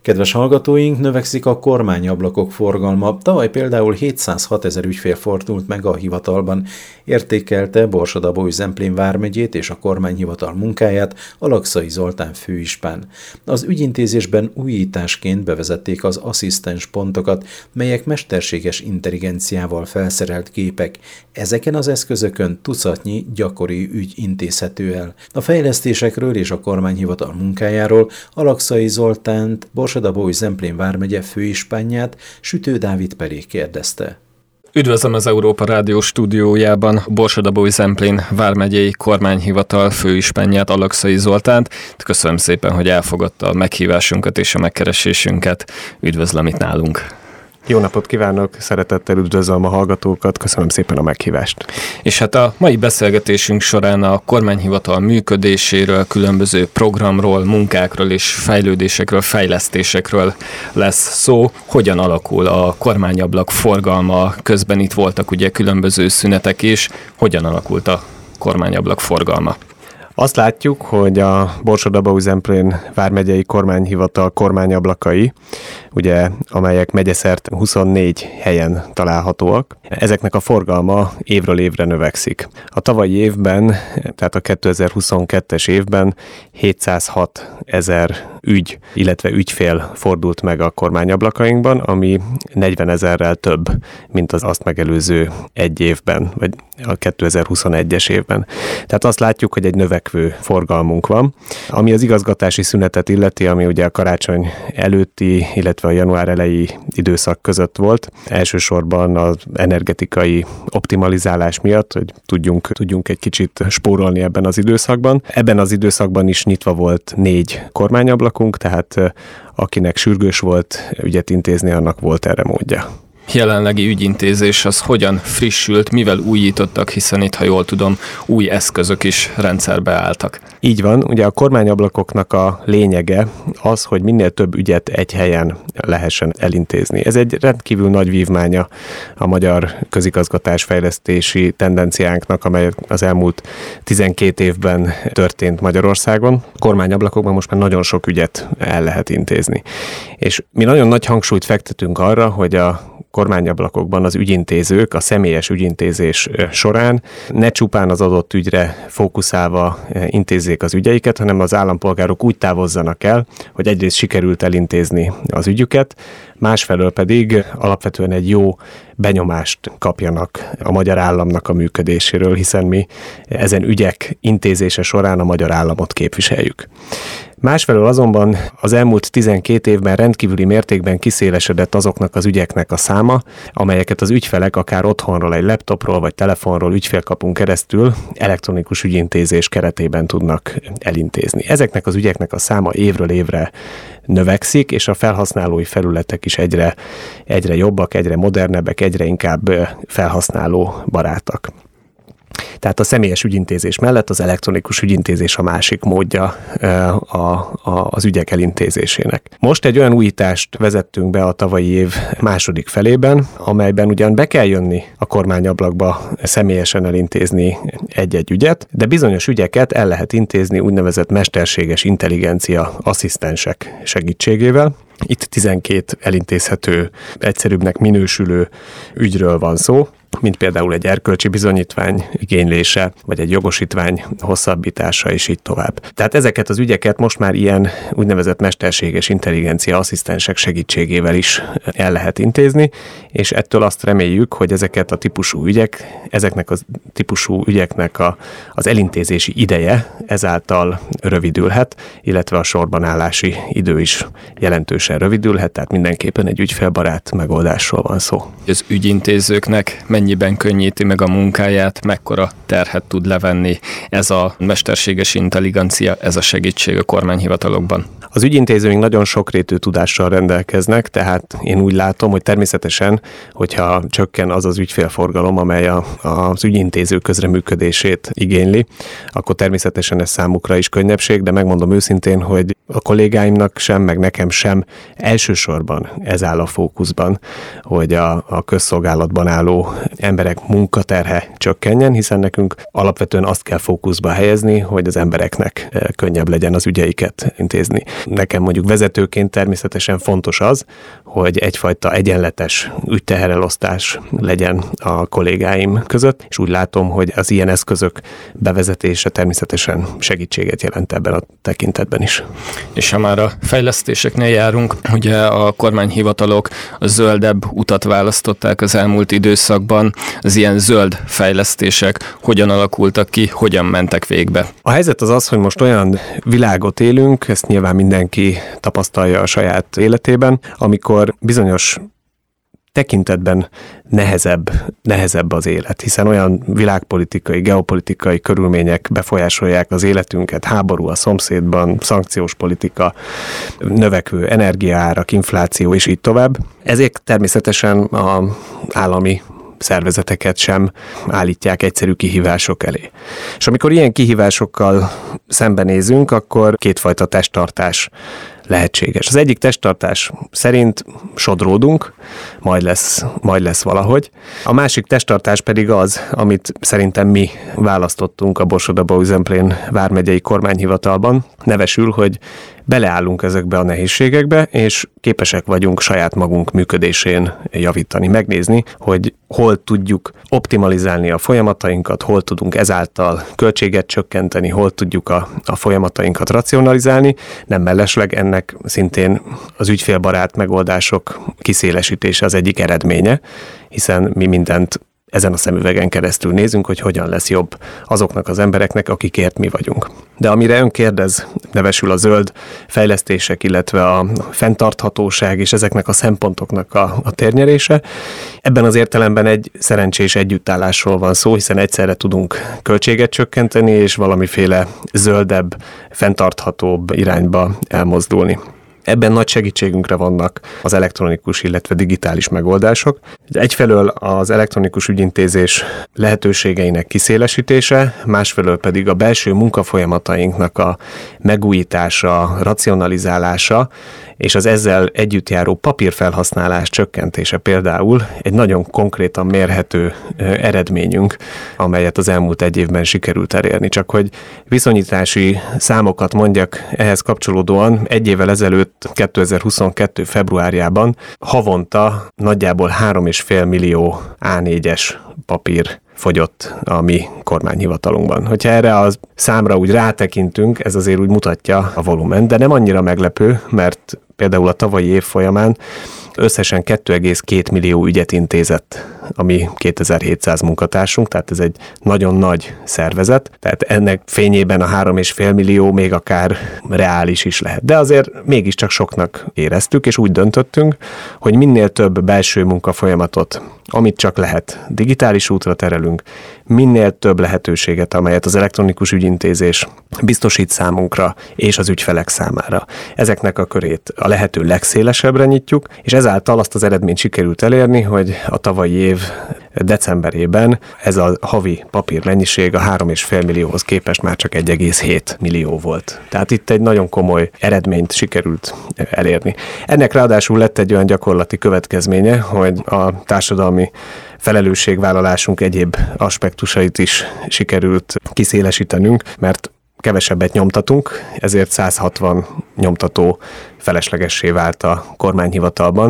Kedves hallgatóink, növekszik a kormányablakok forgalma. Tavaly például 706 000 ügyfél fordult meg a hivatalban. Értékelte Borsod-Abaúj-Zemplén vármegyét és a kormányhivatal munkáját Alakszai Zoltán főispán. Az ügyintézésben újításként bevezették az asszisztens pontokat, melyek mesterséges intelligenciával felszerelt gépek. Ezeken az eszközökön tucatnyi gyakori ügy intézhető el. A fejlesztésekről és a kormányhivatal munkájáról Alakszai Zoltánt, Borsod-Abaúj-Zemplén vármegye főispánját Sütő Dávid Peré kérdezte. Üdvözlöm az Európa Rádió stúdiójában Borsod-Abaúj-Zemplén vármegyei kormányhivatal főispánját, Alakszai Zoltánt. Köszönöm szépen, hogy elfogadta a meghívásunkat és a megkeresésünket. Üdvözlöm itt nálunk. Jó napot kívánok, szeretettel üdvözlöm a hallgatókat, köszönöm szépen a meghívást. És hát a mai beszélgetésünk során a kormányhivatal működéséről, különböző programról, munkákról és fejlődésekről, fejlesztésekről lesz szó. Hogyan alakul a kormányablak forgalma? Közben itt voltak ugye különböző szünetek is. Hogyan alakult a kormányablak forgalma? Azt látjuk, hogy a Borsod-Abaúj-Zemplén vármegyei kormányhivatal kormányablakai, ugye, amelyek megyeszert 24 helyen találhatóak, ezeknek a forgalma évről évre növekszik. A tavalyi évben, tehát a 2022-es évben 706 000 ügy, illetve ügyfél fordult meg a kormányablakainkban, ami 40 000-rel több, mint az azt megelőző egy évben, vagy a 2021-es évben. Tehát azt látjuk, hogy egy növekvő forgalmunk van. Ami az igazgatási szünetet illeti, ami ugye a karácsony előtti, illetve a január elejé időszak között volt, elsősorban az energetikai optimalizálás miatt, hogy tudjunk egy kicsit spórolni ebben az időszakban. Ebben az időszakban is nyitva volt 4 kormányablakunk, tehát akinek sürgős volt ügyet intézni, annak volt erre módja. Jelenlegi ügyintézés az hogyan frissült, mivel újítottak, hiszen itt, ha jól tudom, új eszközök is rendszerbe álltak. Így van, ugye a kormányablakoknak a lényege az, hogy minél több ügyet egy helyen lehessen elintézni. Ez egy rendkívül nagy vívmánya a magyar közigazgatás fejlesztési tendenciánknak, amely az elmúlt 12 évben történt Magyarországon. A kormányablakokban most már nagyon sok ügyet el lehet intézni. És mi nagyon nagy hangsúlyt fektetünk arra, hogy a kormányablakokban az ügyintézők a személyes ügyintézés során ne csupán az adott ügyre fókuszálva intézzék az ügyeiket, hanem az állampolgárok úgy távozzanak el, hogy egyrészt sikerült elintézni az ügyüket, másfelől pedig alapvetően egy jó benyomást kapjanak a magyar államnak a működéséről, hiszen mi ezen ügyek intézése során a magyar államot képviseljük. Másfelől azonban az elmúlt 12 évben rendkívüli mértékben kiszélesedett azoknak az ügyeknek a száma, amelyeket az ügyfelek akár otthonról, egy laptopról vagy telefonról ügyfélkapun keresztül elektronikus ügyintézés keretében tudnak elintézni. Ezeknek az ügyeknek a száma évről évre növekszik, és a felhasználói felületek is egyre jobbak, egyre modernebbek, egyre inkább felhasználó barátak. Tehát a személyes ügyintézés mellett az elektronikus ügyintézés a másik módja az ügyek elintézésének. Most egy olyan újítást vezettünk be a tavalyi év második felében, amelyben ugyan be kell jönni a kormányablakba személyesen elintézni egy-egy ügyet, de bizonyos ügyeket el lehet intézni úgynevezett mesterséges intelligencia asszisztensek segítségével. Itt 12 elintézhető, egyszerűbbnek minősülő ügyről van szó, mint például egy erkölcsi bizonyítvány igénylése, vagy egy jogosítvány hosszabbítása, és így tovább. Tehát ezeket az ügyeket most már ilyen úgynevezett mesterséges intelligencia asszisztensek segítségével is el lehet intézni, és ettől azt reméljük, hogy ezeknek a típusú ügyeknek az elintézési ideje ezáltal rövidülhet, illetve a sorban állási idő is jelentősen rövidülhet, tehát mindenképpen egy ügyfélbarát megoldásról van szó. Az ügyintézőknek mennyiben könnyíti meg a munkáját, mekkora terhet tud levenni ez a mesterséges intelligencia, ez a segítség a kormányhivatalokban? Az ügyintézőink nagyon sokrétű tudással rendelkeznek, tehát én úgy látom, hogy természetesen, hogyha csökken az az ügyfélforgalom, amely az ügyintéző közreműködését igényli, akkor természetesen ez számukra is könnyebbség, de megmondom őszintén, hogy a kollégáimnak sem, meg nekem sem elsősorban ez áll a fókuszban, hogy a közszolgálatban álló emberek munkaterhe csökkenjen, hiszen nekünk alapvetően azt kell fókuszba helyezni, hogy az embereknek könnyebb legyen az ügyeiket intézni. Nekem mondjuk vezetőként természetesen fontos az, hogy egyfajta egyenletes ügyteherelosztás legyen a kollégáim között, és úgy látom, hogy az ilyen eszközök bevezetése természetesen segítséget jelent ebben a tekintetben is. És ha már a fejlesztéseknél járunk, ugye a kormányhivatalok a zöldebb utat választották az elmúlt időszakban. Az ilyen zöld fejlesztések hogyan alakultak ki, hogyan mentek végbe? A helyzet az, hogy most olyan világot élünk, ezt nyilván mindenki tapasztalja a saját életében, amikor bizonyos tekintetben nehezebb az élet, hiszen olyan világpolitikai, geopolitikai körülmények befolyásolják az életünket, háború a szomszédban, szankciós politika, növekvő energiaárak, infláció és így tovább. Ezek természetesen az állami szervezeteket sem állítják egyszerű kihívások elé. És amikor ilyen kihívásokkal szembenézünk, akkor kétfajta testtartás lehetséges. Az egyik testtartás szerint sodródunk, majd lesz valahogy. A másik testtartás pedig az, amit szerintem mi választottunk a Borsod-Abaúj-Zemplén vármegyei kormányhivatalban, nevesül, hogy beleállunk ezekbe a nehézségekbe, és képesek vagyunk saját magunk működésén javítani, megnézni, hogy hol tudjuk optimalizálni a folyamatainkat, hol tudunk ezáltal költséget csökkenteni, hol tudjuk a folyamatainkat racionalizálni. Nem mellesleg ennek szintén az ügyfélbarát megoldások kiszélesítése az egyik eredménye, hiszen mi mindent ezen a szemüvegen keresztül nézünk, hogy hogyan lesz jobb azoknak az embereknek, akikért mi vagyunk. De amire ön kérdez, nevesül a zöld fejlesztések, illetve a fenntarthatóság és ezeknek a szempontoknak a térnyerése. Ebben az értelemben egy szerencsés együttállásról van szó, hiszen egyszerre tudunk költséget csökkenteni, és valamiféle zöldebb, fenntarthatóbb irányba elmozdulni. Ebben nagy segítségünkre vannak az elektronikus, illetve digitális megoldások. Egyfelől az elektronikus ügyintézés lehetőségeinek kiszélesítése, másfelől pedig a belső munkafolyamatainknak a megújítása, racionalizálása, és az ezzel együtt járó papírfelhasználás csökkentése például egy nagyon konkrétan mérhető eredményünk, amelyet az elmúlt egy évben sikerült elérni. Csak hogy viszonyítási számokat mondjak ehhez kapcsolódóan, egy évvel ezelőtt 2022. februárjában havonta nagyjából 3,5 millió A4-es papír fogyott a mi kormányhivatalunkban. Hogyha erre a számra úgy rátekintünk, ez azért úgy mutatja a volumen, de nem annyira meglepő, mert például a tavalyi év folyamán összesen 2,2 millió ügyet intézett a mi 2700 munkatársunk, tehát ez egy nagyon nagy szervezet, tehát ennek fényében a 3,5 millió még akár reális is lehet. De azért mégiscsak soknak éreztük, és úgy döntöttünk, hogy minél több belső munkafolyamatot, amit csak lehet, digitális útra terelünk, minél több lehetőséget, amelyet az elektronikus ügyintézés biztosít számunkra és az ügyfelek számára. Ezeknek a körét a lehető legszélesebbre nyitjuk, és ezáltal azt az eredményt sikerült elérni, hogy a tavalyi év decemberében ez a havi papírmennyiség a 3,5 millióhoz képest már csak 1,7 millió volt. Tehát itt egy nagyon komoly eredményt sikerült elérni. Ennek ráadásul lett egy olyan gyakorlati következménye, hogy a társadalmi felelősségvállalásunk egyéb aspektusait is sikerült kiszélesítenünk, mert kevesebbet nyomtatunk, ezért 160 nyomtató feleslegessé vált a kormányhivatalban,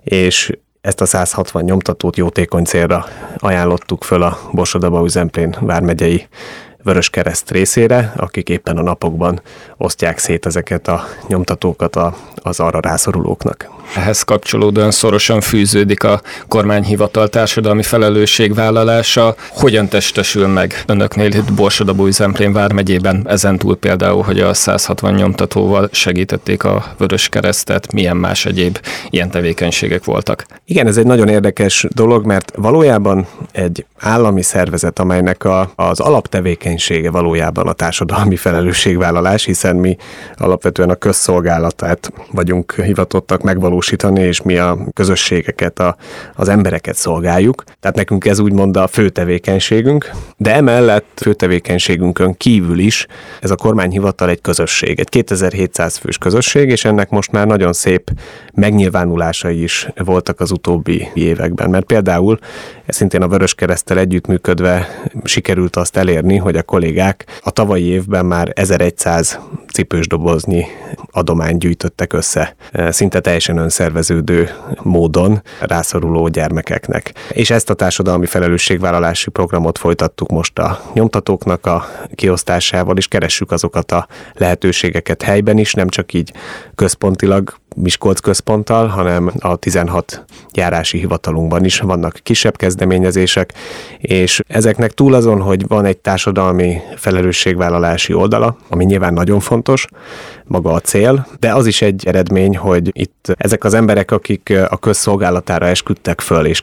és ezt a 160 nyomtatót jótékony célra ajánlottuk föl a Borsod-Abaúj-Zemplén vármegyei Vöröskereszt részére, akik éppen a napokban osztják szét ezeket a nyomtatókat az arra rászorulóknak. Ehhez kapcsolódóan szorosan fűződik a kormányhivatal társadalmi felelősségvállalása. Hogyan testesül meg önöknél itt Borsod-Abaúj-Zemplén vármegyében, ezentúl például, hogy a 160 nyomtatóval segítették a Vöröskeresztet, milyen más egyéb ilyen tevékenységek voltak? Igen, ez egy nagyon érdekes dolog, mert valójában egy állami szervezet, amelynek az alaptevékenység tevékenysége valójában a társadalmi felelősségvállalás, hiszen mi alapvetően a közszolgálatát vagyunk hivatottak megvalósítani, és mi a közösségeket, az embereket szolgáljuk. Tehát nekünk ez úgymond a fő tevékenységünk, de emellett fő tevékenységünkön kívül is ez a kormányhivatal egy közösség, egy 2700 fős közösség, és ennek most már nagyon szép megnyilvánulásai is voltak az utóbbi években, mert például szintén a Vöröskereszttel együttműködve sikerült azt elérni, hogy a kollégák a tavalyi évben már 1100 cipősdoboznyi adományt gyűjtöttek össze, szinte teljesen önszerveződő módon rászoruló gyermekeknek. És ezt a társadalmi felelősségvállalási programot folytattuk most a nyomtatóknak a kiosztásával, és keressük azokat a lehetőségeket helyben is, nem csak így központilag, Miskolc központtal, hanem a 16 járási hivatalunkban is vannak kisebb kezdeményezések, és ezeknek túl azon, hogy van egy társadalmi felelősségvállalási oldala, ami nyilván nagyon fontos, maga a cél, de az is egy eredmény, hogy itt ezek az emberek, akik a közszolgálatára esküdtek föl, és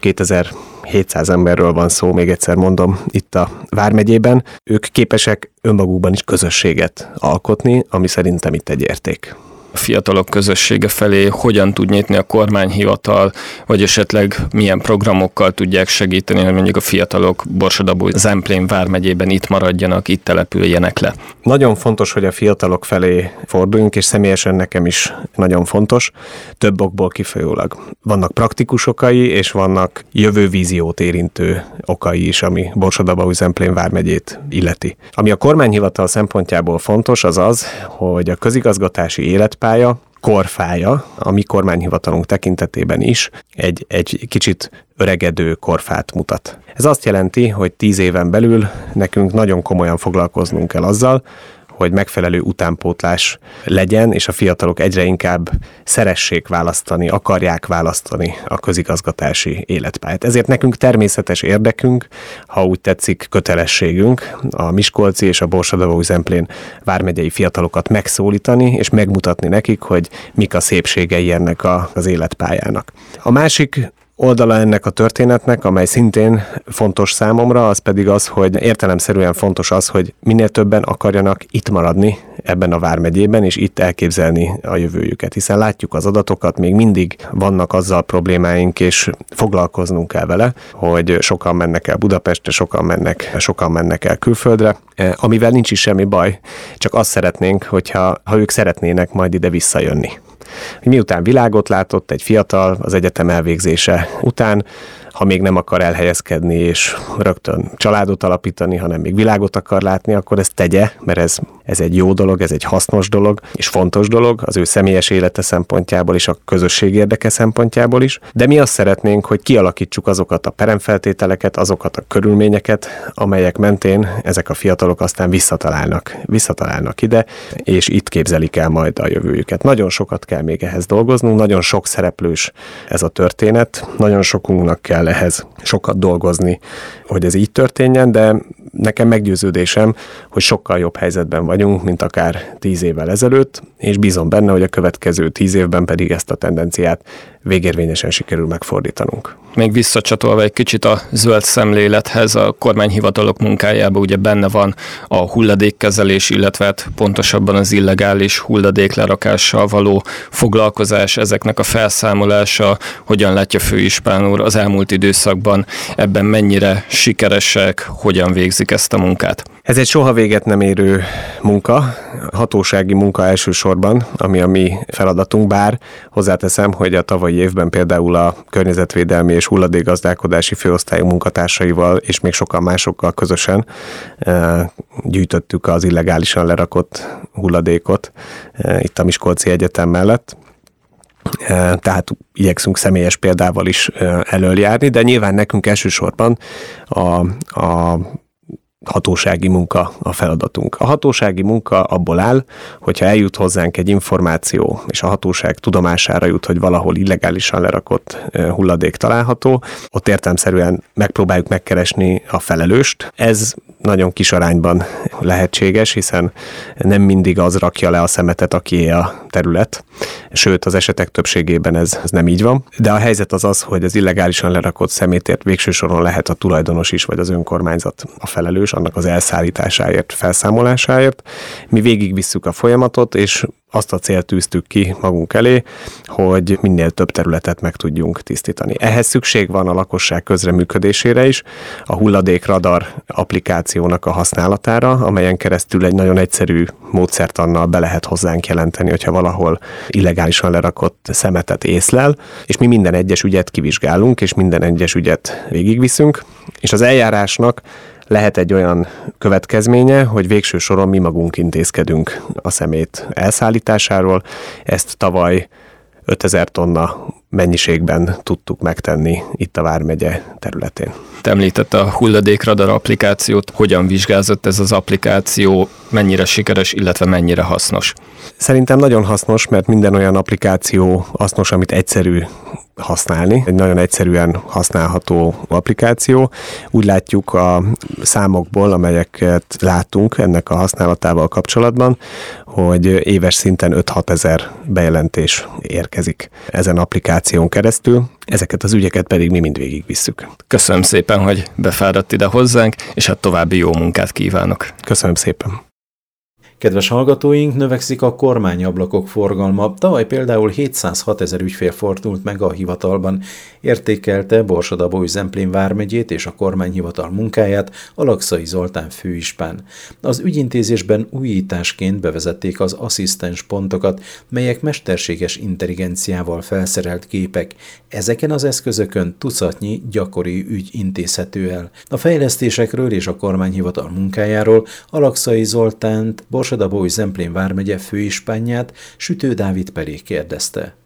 2700 emberről van szó, még egyszer mondom, itt a Vármegyében, ők képesek önmagukban is közösséget alkotni, ami szerintem itt egy érték. A fiatalok közössége felé hogyan tud nyitni a kormányhivatal, vagy esetleg milyen programokkal tudják segíteni, hogy mondjuk a fiatalok Borsod-Abaúj-Zemplén vármegyében itt maradjanak, itt települjenek le? Nagyon fontos, hogy a fiatalok felé forduljunk, és személyesen nekem is nagyon fontos, több okból kifolyólag. Vannak praktikus okai, és vannak jövővíziót érintő okai is, ami Borsod-Abaúj-Zemplén vármegyét illeti. Ami a kormányhivatal szempontjából fontos, az az, hogy a közigazgatási életpálya, korfája, a mi kormányhivatalunk tekintetében is egy kicsit öregedő korfát mutat. Ez azt jelenti, hogy 10 éven belül nekünk nagyon komolyan foglalkoznunk kell azzal, hogy megfelelő utánpótlás legyen, és a fiatalok egyre inkább szeressék választani, akarják választani a közigazgatási életpályát. Ezért nekünk természetes érdekünk, ha úgy tetszik, kötelességünk a miskolci és a Borsod-Abaúj-Zemplén vármegyei fiatalokat megszólítani, és megmutatni nekik, hogy mik a szépségei ennek az életpályának. A másik oldala ennek a történetnek, amely szintén fontos számomra, az pedig az, hogy értelemszerűen fontos az, hogy minél többen akarjanak itt maradni ebben a vármegyében, és itt elképzelni a jövőjüket. Hiszen látjuk az adatokat, még mindig vannak azzal problémáink, és foglalkoznunk kell vele, hogy sokan mennek el Budapestre, sokan mennek el külföldre, amivel nincs is semmi baj, csak azt szeretnénk, hogyha ők szeretnének majd ide visszajönni. Miután világot látott egy fiatal az egyetem elvégzése után, ha még nem akar elhelyezkedni és rögtön családot alapítani, hanem még világot akar látni, akkor ezt tegye, mert ez egy jó dolog, ez egy hasznos dolog, és fontos dolog az ő személyes élete szempontjából és a közösség érdeke szempontjából is. De mi azt szeretnénk, hogy kialakítsuk azokat a peremfeltételeket, azokat a körülményeket, amelyek mentén ezek a fiatalok aztán visszatalálnak ide, és itt képzelik el majd a jövőjüket. Nagyon sokat kell még ehhez dolgoznunk, nagyon sok szereplős ez a történet, nagyon sokunknak kell ehhez sokat dolgozni, hogy ez így történjen, de nekem meggyőződésem, hogy sokkal jobb helyzetben vagyunk, mint akár 10 évvel ezelőtt, és bízom benne, hogy a következő 10 évben pedig ezt a tendenciát végérvényesen sikerül megfordítanunk. Még visszacsatolva egy kicsit a zöld szemlélethez, a kormányhivatalok munkájában ugye benne van a hulladékkezelés, illetve pontosabban az illegális hulladéklerakással való foglalkozás, ezeknek a felszámolása, hogyan látja Főispán úr az elmúlt időszakban, ebben mennyire sikeresek, hogyan végzik ezt a munkát? Ez egy soha véget nem érő munka, hatósági munka elsősorban, ami a mi feladatunk, bár hozzáteszem, hogy a tavalyi évben például a környezetvédelmi és hulladékgazdálkodási főosztályú munkatársaival és még sokan másokkal közösen gyűjtöttük az illegálisan lerakott hulladékot itt a Miskolci Egyetem mellett. Tehát igyekszünk személyes példával is elöljárni, de nyilván nekünk elsősorban a hatósági munka a feladatunk. A hatósági munka abból áll, hogyha eljut hozzánk egy információ, és a hatóság tudomására jut, hogy valahol illegálisan lerakott hulladék található, ott értelemszerűen megpróbáljuk megkeresni a felelőst. Ez nagyon kis arányban lehetséges, hiszen nem mindig az rakja le a szemetet, akié a terület. Sőt, az esetek többségében ez nem így van. De a helyzet az, hogy az illegálisan lerakott szemétért végső soron lehet a tulajdonos is, vagy az önkormányzat a felelős, annak az elszállításáért, felszámolásáért. Mi végigvisszük a folyamatot, és azt a célt tűztük ki magunk elé, hogy minél több területet meg tudjunk tisztítani. Ehhez szükség van a lakosság közreműködésére is, a hulladékradar applikációnak a használatára, amelyen keresztül egy nagyon egyszerű módszertannal be lehet hozzánk jelenteni, hogyha valahol illegálisan lerakott szemetet észlel, és mi minden egyes ügyet kivizsgálunk, és minden egyes ügyet végigviszünk, és az eljárásnak lehet egy olyan következménye, hogy végső soron mi magunk intézkedünk a szemét elszállításáról. Ezt tavaly 5000 tonna mennyiségben tudtuk megtenni itt a Vármegye területén. Te említette a hulladékradar applikációt. Hogyan vizsgázott ez az applikáció, mennyire sikeres, illetve mennyire hasznos? Szerintem nagyon hasznos, mert minden olyan applikáció hasznos, amit egyszerű használni. Egy nagyon egyszerűen használható applikáció. Úgy látjuk a számokból, amelyeket látunk ennek a használatával kapcsolatban, hogy éves szinten 5-6 ezer bejelentés érkezik ezen applikáción keresztül. Ezeket az ügyeket pedig mi mind végigvisszük. Köszönöm szépen, hogy befáradt ide hozzánk, és hát további jó munkát kívánok. Köszönöm szépen. Kedves hallgatóink, növekszik a kormányablakok forgalma. Tavaly például 706 000 ügyfél fordult meg a hivatalban. Értékelte Borsod-Abaúj-Zemplén vármegyét és a kormányhivatal munkáját Alakszai Zoltán főispán. Az ügyintézésben újításként bevezették az asszisztens pontokat, melyek mesterséges intelligenciával felszerelt gépek. Ezeken az eszközökön tucatnyi gyakori ügy intézhető el. A fejlesztésekről és a kormányhivatal munkájáról Alakszai Zoltánt, Borsod-Abaúj-Zemplén vármegye főispánját Sütő Dávid Perék kérdezte.